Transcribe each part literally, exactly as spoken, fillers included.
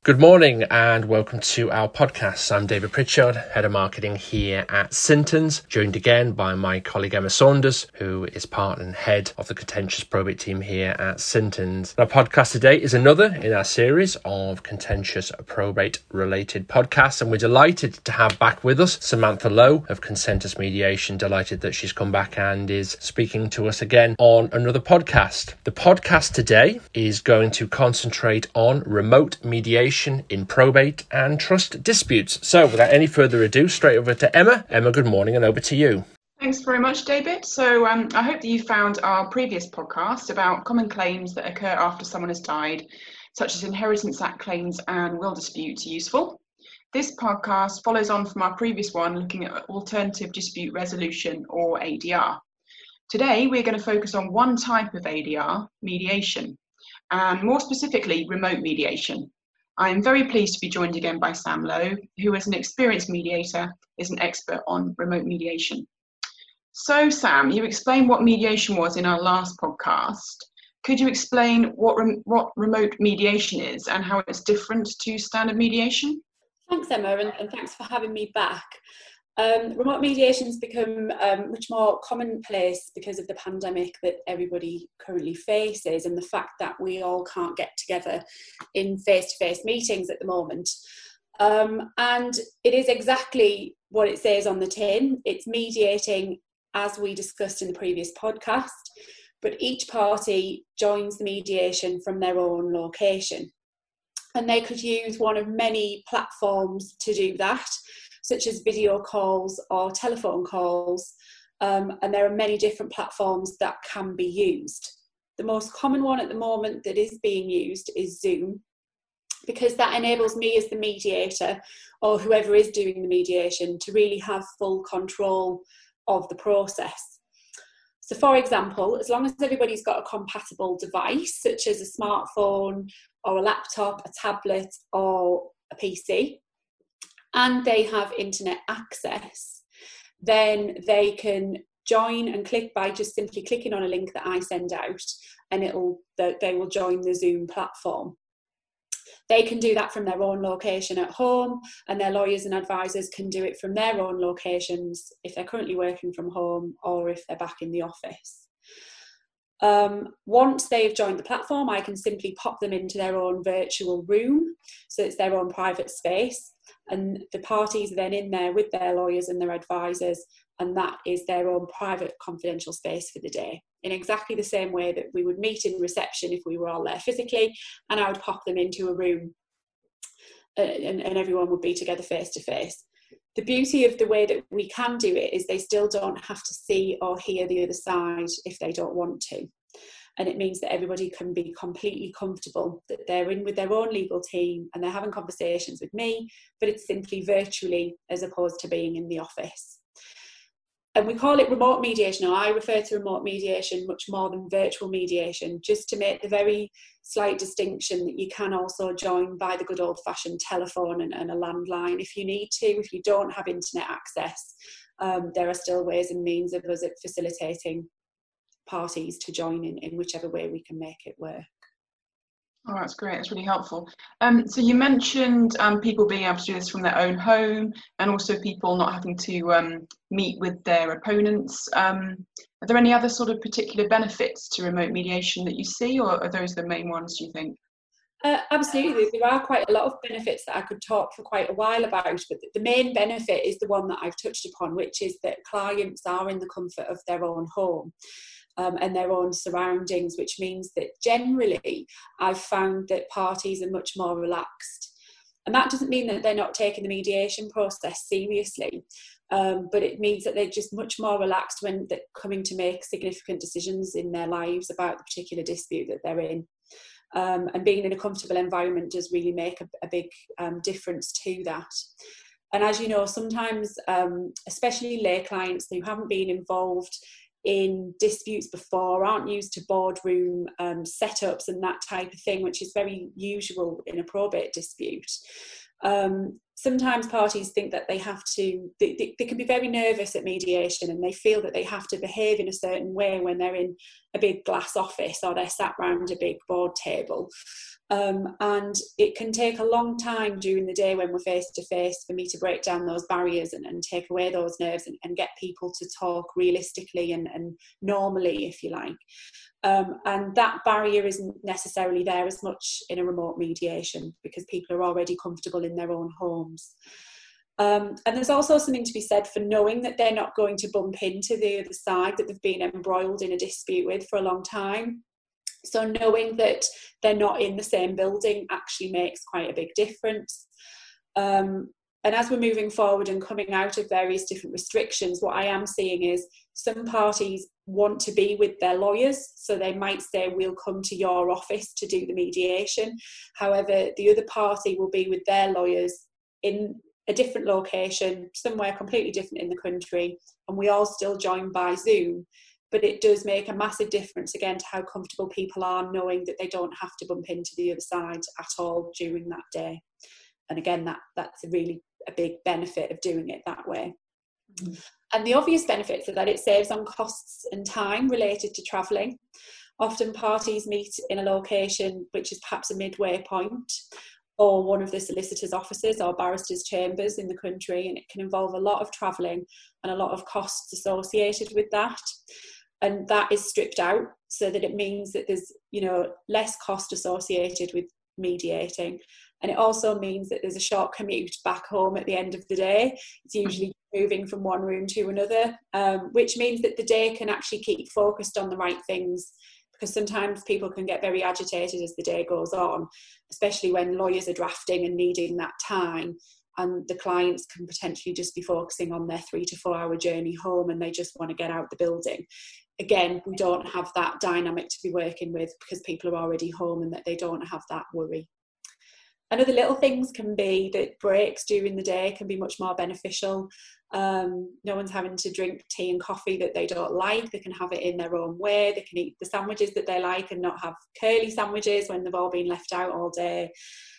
Good morning and welcome to our podcast. I'm David Pritchard, Head of Marketing here at Sintons, joined again by my colleague Emma Saunders, who is Partner and Head of the Contentious Probate team here at Sintons. Our podcast today is another in our series of contentious probate related podcasts, and we're delighted to have back with us Samantha Lowe of Consentus Mediation. Delighted that she's come back and is speaking to us again on another podcast. The podcast today is going to concentrate on remote mediation in probate and trust disputes. So without any further ado, straight over to Emma. Emma, good morning and over to you. Thanks very much, David. So um, I hope that you found our previous podcast about common claims that occur after someone has died, such as Inheritance Act claims and will disputes, useful. This podcast follows on from our previous one looking at alternative dispute resolution, or A D R. Today we're going to focus on one type of A D R, mediation, and more specifically remote mediation. I am very pleased to be joined again by Sam Lowe, who as an experienced mediator is an expert on remote mediation. So Sam, you explained what mediation was in our last podcast. Could you explain what, rem- what remote mediation is and how it's different to standard mediation? Thanks, Emma, and, and thanks for having me back. Um, remote mediation's become um, much more commonplace because of the pandemic that everybody currently faces and the fact that we all can't get together in face-to-face meetings at the moment. Um, and it is exactly what it says on the tin. It's mediating, as we discussed in the previous podcast, but each party joins the mediation from their own location. And they could use one of many platforms to do that, such as video calls or telephone calls, um, and there are many different platforms that can be used. The most common one at the moment that is being used is Zoom, because that enables me as the mediator, or whoever is doing the mediation, to really have full control of the process. So for example, as long as everybody's got a compatible device, such as a smartphone or a laptop, a tablet or a P C, and they have internet access, then they can join and click by just simply clicking on a link that I send out, and it'll they will join the Zoom platform. They can do that from their own location at home, and their lawyers and advisors can do it from their own locations if they're currently working from home or if they're back in the office. Um, once they've joined the platform, I can simply pop them into their own virtual room, so it's their own private space, and the parties are then in there with their lawyers and their advisors, and that is their own private confidential space for the day, in exactly the same way that we would meet in reception if we were all there physically, and I would pop them into a room uh, and, and everyone would be together face to face. The beauty of the way that we can do it is they still don't have to see or hear the other side if they don't want to. And it means that everybody can be completely comfortable that they're in with their own legal team and they're having conversations with me, but it's simply virtually as opposed to being in the office. And we call it remote mediation, or I refer to remote mediation much more than virtual mediation, just to make the very slight distinction that you can also join by the good old-fashioned telephone and, and a landline if you need to. If you don't have internet access, um, there are still ways and means of us facilitating parties to join in, in whichever way we can make it work. Oh, that's great. That's really helpful. Um, so you mentioned um, people being able to do this from their own home, and also people not having to um, meet with their opponents. Um, are there any other sort of particular benefits to remote mediation that you see, or are those the main ones, do you think? Uh, absolutely. There are quite a lot of benefits that I could talk for quite a while about, but the main benefit is the one that I've touched upon, which is that clients are in the comfort of their own home. Um, and their own surroundings, which means that generally I've found that parties are much more relaxed. And that doesn't mean that they're not taking the mediation process seriously, um, but it means that they're just much more relaxed when they're coming to make significant decisions in their lives about the particular dispute that they're in. Um, and being in a comfortable environment does really make a, a big um, difference to that. And as you know, sometimes, um, especially lay clients who haven't been involved in disputes before, aren't used to boardroom um, setups and that type of thing, which is very usual in a probate dispute. Um, sometimes parties think that they have to, they, they, they can be very nervous at mediation, and they feel that they have to behave in a certain way when they're in a big glass office or they're sat round a big board table. Um, and it can take a long time during the day when we're face to face for me to break down those barriers and, and take away those nerves and, and get people to talk realistically and, and normally, if you like. Um, and that barrier isn't necessarily there as much in a remote mediation because people are already comfortable in their own homes. Um, and there's also something to be said for knowing that they're not going to bump into the other side that they've been embroiled in a dispute with for a long time. So knowing that they're not in the same building actually makes quite a big difference. Um, and as we're moving forward and coming out of various different restrictions, what I am seeing is some parties want to be with their lawyers. So they might say, we'll come to your office to do the mediation. However, the other party will be with their lawyers in a different location, somewhere completely different in the country, and we all still join by Zoom. But it does make a massive difference, again, to how comfortable people are knowing that they don't have to bump into the other side at all during that day. And again, that that's a really a big benefit of doing it that way. Mm-hmm. And the obvious benefits are that it saves on costs and time related to travelling. Often parties meet in a location which is perhaps a midway point, or one of the solicitors' offices or barristers' chambers in the country, and it can involve a lot of travelling and a lot of costs associated with that. And that is stripped out so that it means that there's, you know, less cost associated with mediating. And it also means that there's a short commute back home at the end of the day. It's usually moving from one room to another, um, which means that the day can actually keep focused on the right things, because sometimes people can get very agitated as the day goes on, especially when lawyers are drafting and needing that time, and the clients can potentially just be focusing on their three to four hour journey home and they just want to get out the building. Again, we don't have that dynamic to be working with because people are already home and that they don't have that worry. And other little things can be that breaks during the day can be much more beneficial. Um, no one's having to drink tea and coffee that they don't like. They can have it in their own way. They can eat the sandwiches that they like and not have curly sandwiches when they've all been left out all day.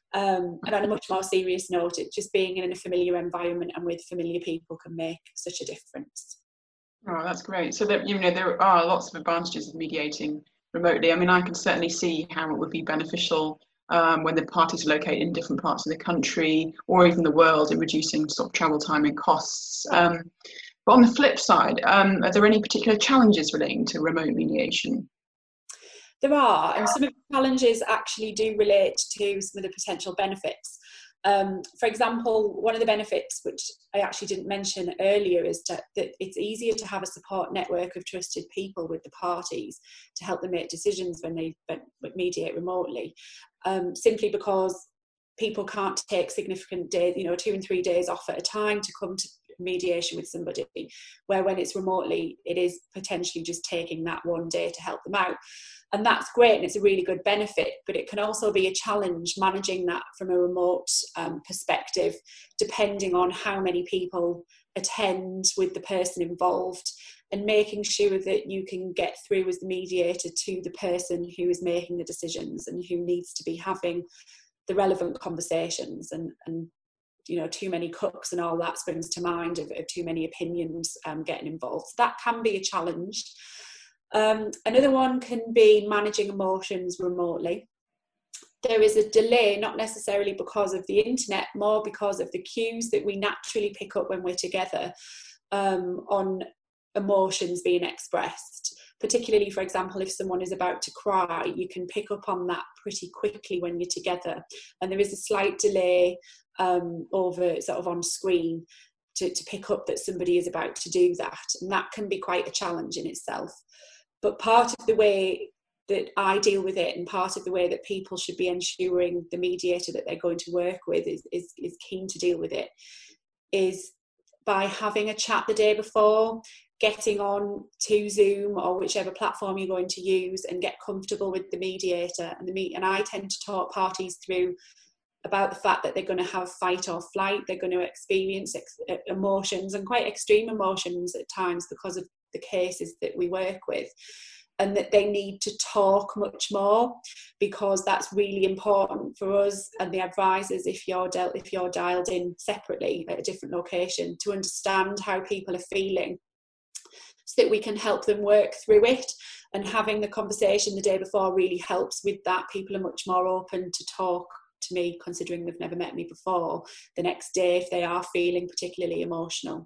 Um, and on a much more serious note, it just being in a familiar environment and with familiar people can make such a difference. Oh, that's great. So that, you know, there are lots of advantages of mediating remotely. I mean, I can certainly see how it would be beneficial um, when the parties are located in different parts of the country or even the world, in reducing sort of travel time and costs. Um, but on the flip side, um, are there any particular challenges relating to remote mediation? There are, and some of the challenges actually do relate to some of the potential benefits. Um, for example, one of the benefits, which I actually didn't mention earlier, is to, that it's easier to have a support network of trusted people with the parties to help them make decisions when they mediate remotely, um, simply because people can't take significant days, you know, two and three days off at a time to come to mediation with somebody, where when it's remotely, it is potentially just taking that one day to help them out. And that's great, and it's a really good benefit, but it can also be a challenge managing that from a remote um, perspective, depending on how many people attend with the person involved, and making sure that you can get through as the mediator to the person who is making the decisions and who needs to be having the relevant conversations, and, and you know, too many cooks and all that springs to mind of, of too many opinions um, getting involved. So that can be a challenge. Um, another one can be managing emotions remotely. There is a delay, not necessarily because of the internet, more because of the cues that we naturally pick up when we're together um, on emotions being expressed. Particularly, for example, if someone is about to cry, you can pick up on that pretty quickly when you're together. And there is a slight delay um, over sort of on screen to, to pick up that somebody is about to do that. And that can be quite a challenge in itself. But part of the way that I deal with it, and part of the way that people should be ensuring the mediator that they're going to work with is, is, is keen to deal with it, is by having a chat the day before, getting on to Zoom or whichever platform you're going to use, and get comfortable with the mediator. And, the meet, and I tend to talk parties through about the fact that they're going to have fight or flight, they're going to experience ex- emotions, and quite extreme emotions at times because of the cases that we work with. and that they need to talk much more, because that's really important for us and the advisors, if you're dealt if you're dialed in separately at a different location, to understand how people are feeling, so that we can help them work through it. And having the conversation the day before really helps with that. People are much more open to talk to me, considering they've never met me before, the next day if they are feeling particularly emotional.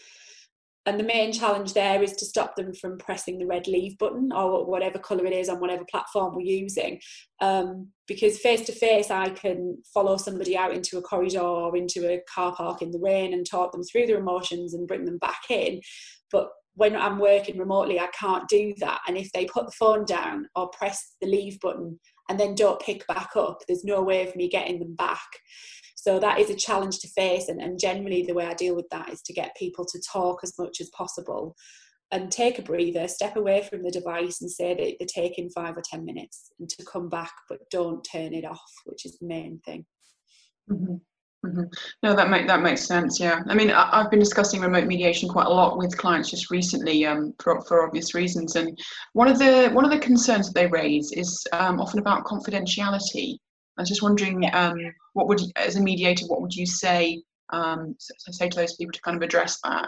And the main challenge there is to stop them from pressing the red leave button, or whatever colour it is on whatever platform we're using. Um, because face-to-face, I can follow somebody out into a corridor or into a car park in the rain and talk them through their emotions and bring them back in. But when I'm working remotely, I can't do that. And if they put the phone down or press the leave button and then don't pick back up, there's no way of me getting them back. So that is a challenge to face. And, and generally the way I deal with that is to get people to talk as much as possible and take a breather, step away from the device and say that they're taking five or ten minutes, and to come back, but don't turn it off, which is the main thing. Mm-hmm. Mm-hmm. No, that make that makes sense. Yeah, I mean, I, I've been discussing remote mediation quite a lot with clients just recently, um, for for obvious reasons. And one of the one of the concerns that they raise is um, often about confidentiality. I was just wondering, um, what would, as a mediator, what would you say um, say to those people to kind of address that?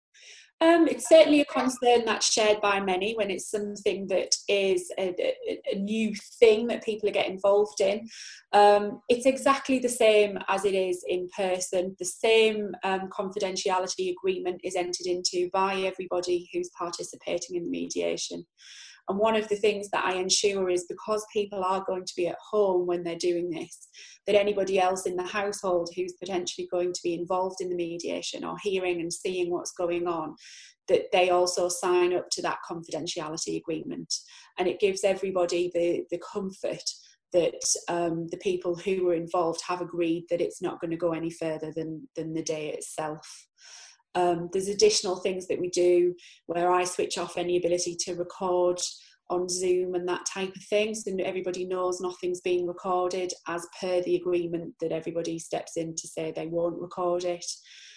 Um, it's certainly a concern that's shared by many when it's something that is a, a, a new thing that people are getting involved in. Um, it's exactly the same as it is in person. The same um, confidentiality agreement is entered into by everybody who's participating in the mediation. And one of the things that I ensure is, because people are going to be at home when they're doing this, that anybody else in the household who's potentially going to be involved in the mediation or hearing and seeing what's going on, that they also sign up to that confidentiality agreement. And it gives everybody the, the comfort that um, the people who were involved have agreed that it's not going to go any further than, than the day itself. Um, there's additional things that we do where I switch off any ability to record on Zoom and that type of thing, so that everybody knows nothing's being recorded, as per the agreement that everybody steps in to say they won't record it.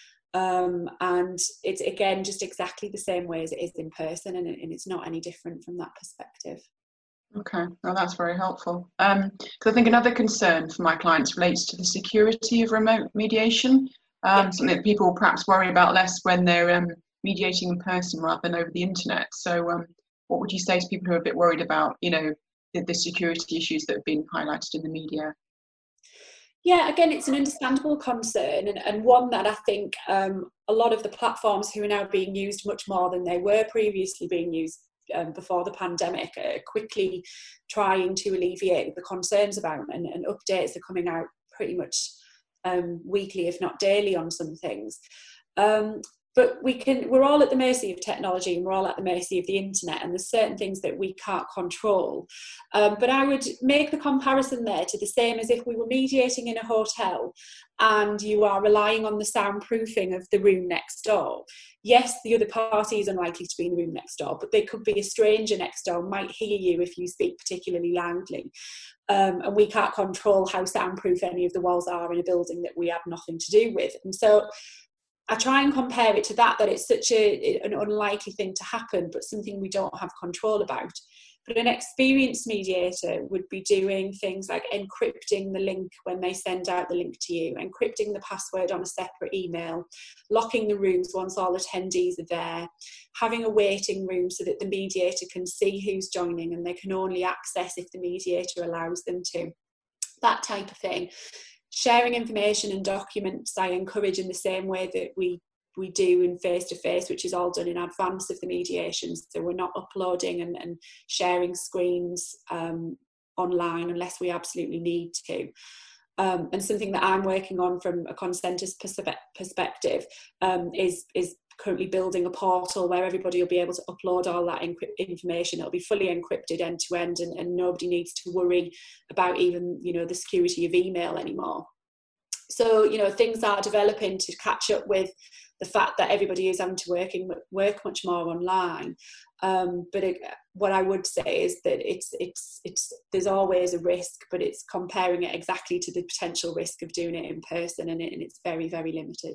Um, and it's, again, just exactly the same way as it is in person, and, it, and it's not any different from that perspective. Okay, well, that's very helpful. Um, because I think another concern for my clients relates to the security of remote mediation. Um, yeah. Something that people perhaps worry about less when they're um, mediating in person rather than over the internet. So um, what would you say to people who are a bit worried about, you know, the, the security issues that have been highlighted in the media? Yeah, again, it's an understandable concern, and, and one that I think um, a lot of the platforms who are now being used much more than they were previously being used um, before the pandemic are quickly trying to alleviate the concerns about, and, and updates are coming out pretty much Um, weekly, if not daily, on some things. Um, but we can, we're all at the mercy of technology, and we're all at the mercy of the internet, and there's certain things that we can't control. Um, but I would make the comparison there to the same as if we were mediating in a hotel and you are relying on the soundproofing of the room next door. Yes, the other party is unlikely to be in the room next door, but they could be a stranger next door, might hear you if you speak particularly loudly. Um, and we can't control how soundproof any of the walls are in a building that we have nothing to do with. And so I try and compare it to that, that it's such a, an unlikely thing to happen, but something we don't have control about. But an experienced mediator would be doing things like encrypting the link when they send out the link to you, encrypting the password on a separate email, locking the rooms once all attendees are there, having a waiting room so that the mediator can see who's joining and they can only access if the mediator allows them to. That type of thing. Sharing information and documents I encourage in the same way that we we do in face-to-face, which is all done in advance of the mediations. So we're not uploading and, and sharing screens um, online unless we absolutely need to. Um, and something that I'm working on from a consensus perspe- perspective um, is, is currently building a portal where everybody will be able to upload all that encrypt- information. It'll be fully encrypted end to end, and, and nobody needs to worry about even, you know, the security of email anymore. So, you know, things are developing to catch up with the fact that everybody is having to working, work much more online. Um, but it, what I would say is that it's it's it's there's always a risk, but it's comparing it exactly to the potential risk of doing it in person, and, it, and it's very, very limited.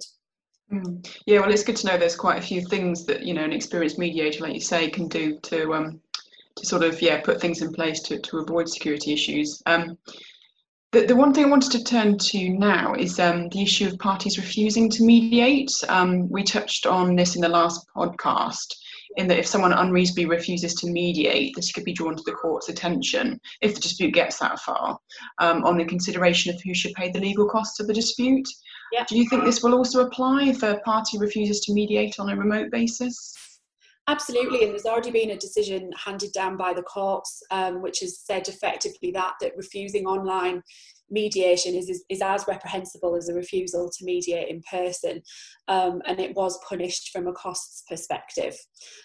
Mm. Yeah, well, it's good to know there's quite a few things that, you know, an experienced mediator, like you say, can do to um, to sort of yeah put things in place to, to avoid security issues. Um, the, the one thing I wanted to turn to now is um, the issue of parties refusing to mediate. Um, we touched on this in the last podcast, in that if someone unreasonably refuses to mediate, this could be drawn to the court's attention if the dispute gets that far, um, on the consideration of who should pay the legal costs of the dispute. Yeah. Do you think this will also apply if a party refuses to mediate on a remote basis? Absolutely, and there's already been a decision handed down by the courts, um, which has said effectively that that refusing online mediation is, is, is as reprehensible as a refusal to mediate in person, um, and it was punished from a costs perspective.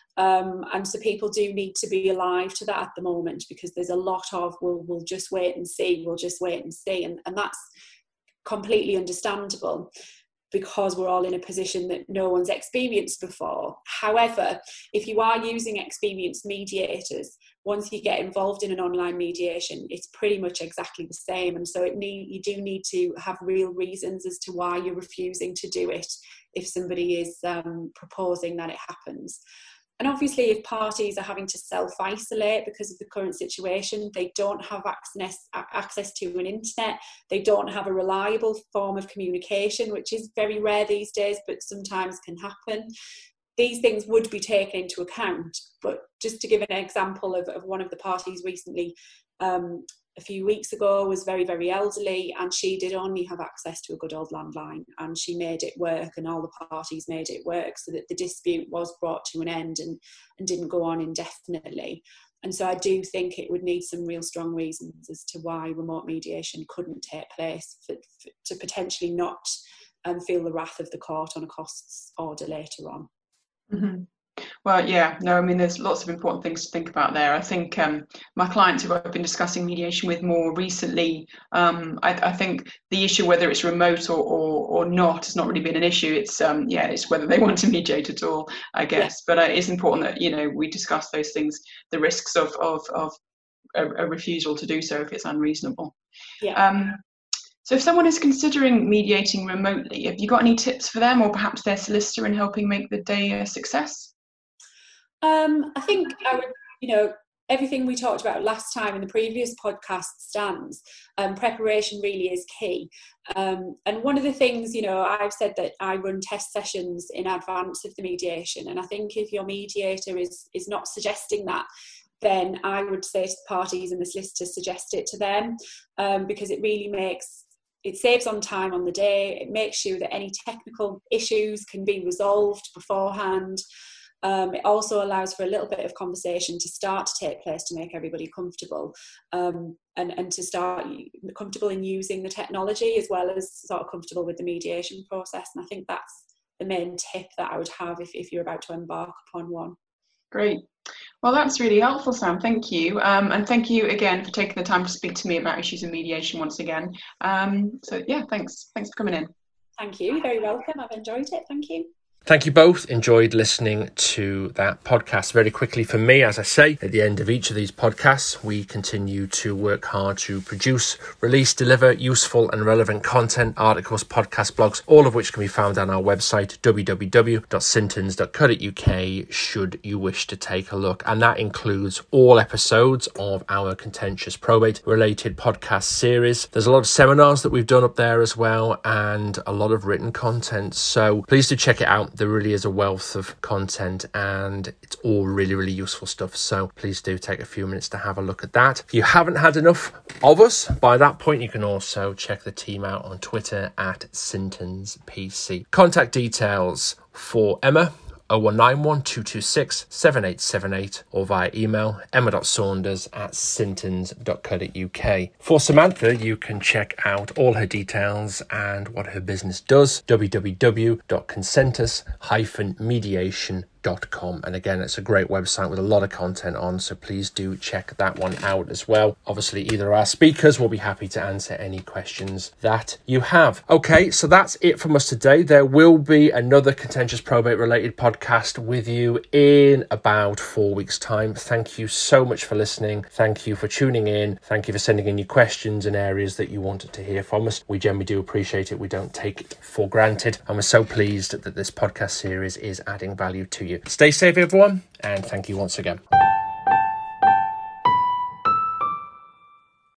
Um, and so people do need to be alive to that at the moment, because there's a lot of we'll, we'll just wait and see, we'll just wait and see, and, and that's completely understandable, because we're all in a position that no one's experienced before. However, if you are using experienced mediators, once you get involved in an online mediation, it's pretty much exactly the same. And so it need, you do need to have real reasons as to why you're refusing to do it if somebody is um, proposing that it happens. And obviously, if parties are having to self-isolate because of the current situation, they don't have access, access to an internet, they don't have a reliable form of communication, which is very rare these days, but sometimes can happen. These things would be taken into account. But just to give an example of, of one of the parties recently, um, a few weeks ago, was very, very elderly, and she did only have access to a good old landline, and she made it work, and all the parties made it work, so that the dispute was brought to an end and, and didn't go on indefinitely. And so I do think it would need some real strong reasons as to why remote mediation couldn't take place, for, for, to potentially not um, feel the wrath of the court on a costs order later on. Mm-hmm. Well, yeah, no, I mean, there's lots of important things to think about there. I think um, my clients who I've been discussing mediation with more recently, um, I, I think the issue whether it's remote or, or, or not has not really been an issue. It's, um, yeah, it's whether they want to mediate at all, I guess. Yeah. But uh, it's important that, you know, we discuss those things, the risks of, of, of a, a refusal to do so if it's unreasonable. Yeah. Um, so if someone is considering mediating remotely, have you got any tips for them, or perhaps their solicitor, in helping make the day a success? Um, I think I would, you know, everything we talked about last time in the previous podcast stands. Um, preparation really is key. Um, and one of the things, you know, I've said that I run test sessions in advance of the mediation. And I think if your mediator is is not suggesting that, then I would say to the parties and the solicitors, suggest it to them, um, because it really makes, it saves on time on the day. It makes sure that any technical issues can be resolved beforehand. Um, it also allows for a little bit of conversation to start to take place to make everybody comfortable, um, and, and to start comfortable in using the technology, as well as sort of comfortable with the mediation process. And I think that's the main tip that I would have if, if you're about to embark upon one. Great. Well, that's really helpful, Sam. Thank you. Um, and thank you again for taking the time to speak to me about issues in mediation once again. Um, so yeah, thanks. Thanks for coming in. Thank you. You're very welcome. I've enjoyed it. Thank you. Thank you both. Enjoyed listening to that podcast. Very quickly for me, as I say, at the end of each of these podcasts, we continue to work hard to produce, release, deliver useful and relevant content, articles, podcasts, blogs, all of which can be found on our website, w w w dot sintons dot co dot u k, should you wish to take a look. And that includes all episodes of our contentious probate related podcast series. There's a lot of seminars that we've done up there as well, and a lot of written content. So please do check it out. There really is a wealth of content, and it's all really, really useful stuff. So please do take a few minutes to have a look at that. If you haven't had enough of us by that point, you can also check the team out on Twitter at Sintons P C. Contact details for Emma: oh one nine one, two two six, seven eight seven eight, or via email emma dot saunders at sintons dot co dot u k. For Samantha, you can check out all her details and what her business does, w w w dot consentus dash mediation dot com. And again, it's a great website with a lot of content on, so please do check that one out as well. Obviously, either of our speakers will be happy to answer any questions that you have. Okay, so that's it from us today. There will be another contentious probate related podcast with you in about four weeks' time. Thank you so much for listening. Thank you for tuning in. Thank you for sending in your questions and areas that you wanted to hear from us. We generally do appreciate it. We don't take it for granted, and we're so pleased that this podcast series is adding value to you. Stay safe, everyone, and thank you once again.